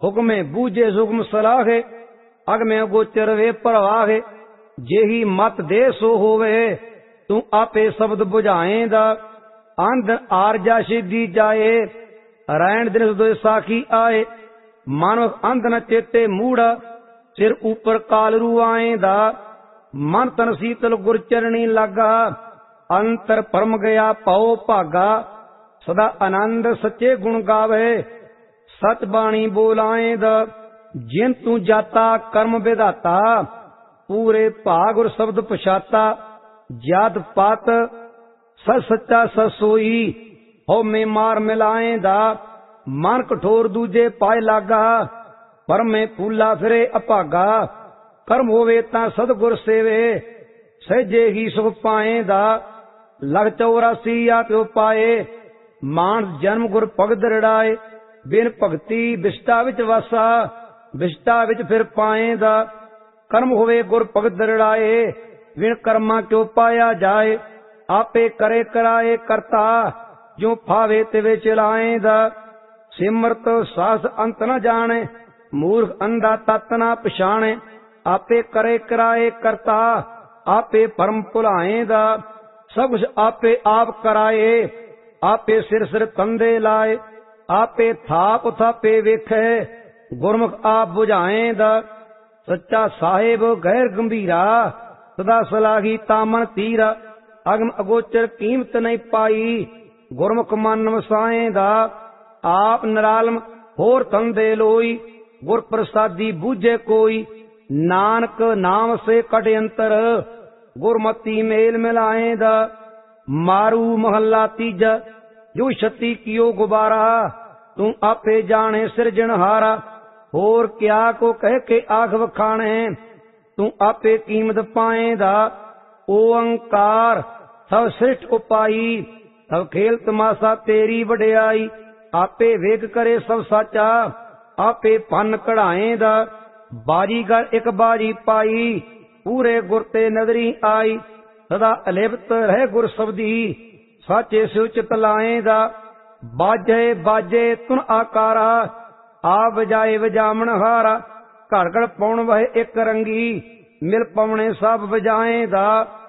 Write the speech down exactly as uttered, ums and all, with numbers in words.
हुक्मे बूझे सुगम सलाहे, अग में गोचर वे परवाहे। जेही मत दे सो होवे, तू आपे शब्द बुझाएंदा। अंध आरजा सिद्धि जाए, रैन दिन दो साखी आए। मानव अंध न चेते मूड़ा, सिर ऊपर कालरू आएंदा। मन तन शीतल गुर चरणी लगा, अंतर परम गया पाओ भागा। सदा आनंद सच्चे गुण गावे, सच बाणी बोलाएंदा। जिन तू जाता कर्म विधाता, पूरे भाग और शब्द पछाता। जात पात सच सच्चा ससोई, हो में मार मिलाएंदा। मन कठोर दूजे पाए लागा, पर में फूला फिरे अभागा। कर्म होवे तां सतगुर सेवे, सहजे ही सुख पाएंदा। लग चौरासी आ प्यो पाए, मानस जन्म गुर भगत रड़ाए। बिन भगति विष्टा विच वासा, विष्टा विच फिर पाएंदा। कर्म होवे गुर भगत रड़ाए, बिन कर्मा क्यों पाया जाए। आपे करे कराए करता, जो फावे तिवे चलाएंदा। सिमरत सास अंत न जाने, मूर्ख अंधा तत न पछाणे। आपे करे कराए करता, आपे परम भुलाएंदा। सब कुछ आपे आप कराए, आपे सिर सिर तंदे लाए। आपे थाप थापे वेखे, गुरमुख आप बुझाएंदा। सच्चा साहिब गैर गंभीरा, सदा सलाही तामन तीरा। अगम अगोचर कीमत नहीं पाई, गुरमुख मन वसाएंदा। आप निरालम होर तंदे लोई, गुर प्रसादी बूझे कोई। नानक नाम से कट अंतर, गुरमती मेल मिलाएंदा। मारू महला तीजा, जो छती कियो गुबारा। तू आपे जाने सिरजनहारा, होर क्या को कह के आख वखाणे। तू आपे कीमत पाएंदा। ओंकार सब श्रेष्ठ उपाई, सब खेल तमाशा तेरी वडियाई। आपे वेग करे सब साचा, आपे फन कढ़ाएंदा। बाजीगर एक बाजी पाई, पूरे गुर ते नदरी आई। सदा अलिप्त रहे गुर शब्दी, साचे सिव चित लाएंदा। बाजे बाजे तुन आकारा, आ बजाए बजामण हारा। घर घर पौण वह एक रंगी, मिल पवने सब बजाएंदा।